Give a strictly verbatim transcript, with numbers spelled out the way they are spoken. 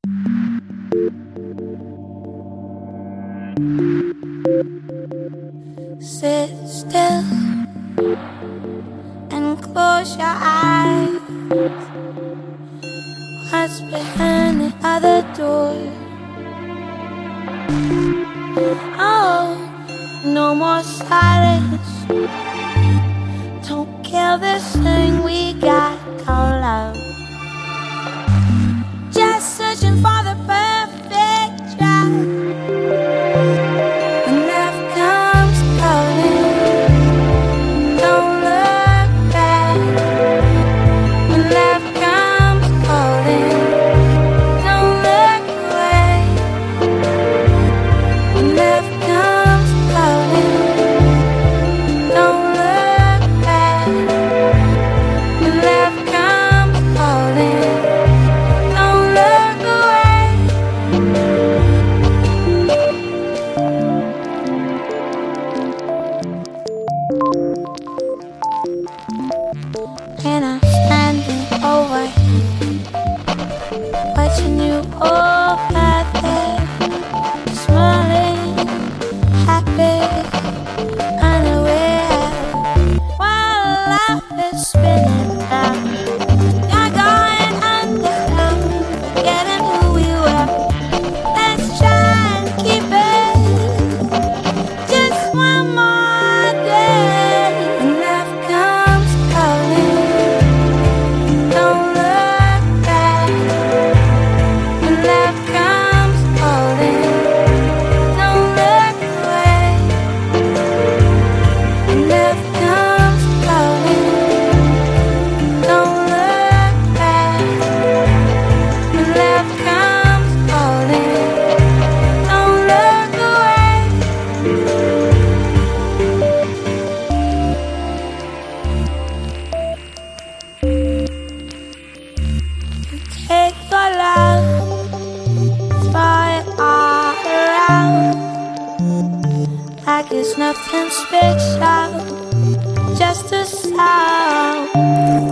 Sit still and close your eyes. What's behind the other door? Oh, no more silence. Don't kill this thing we got called love. Just searching for the perfect drive. And I'm standing over here, watching you over there, smiling, happy, unaware, while life is spinning round. You're going underground, forgetting who we were. Let's try and keep it just one more day. And love comes calling. Take your love, throw it all around like it's nothing special, just a sound.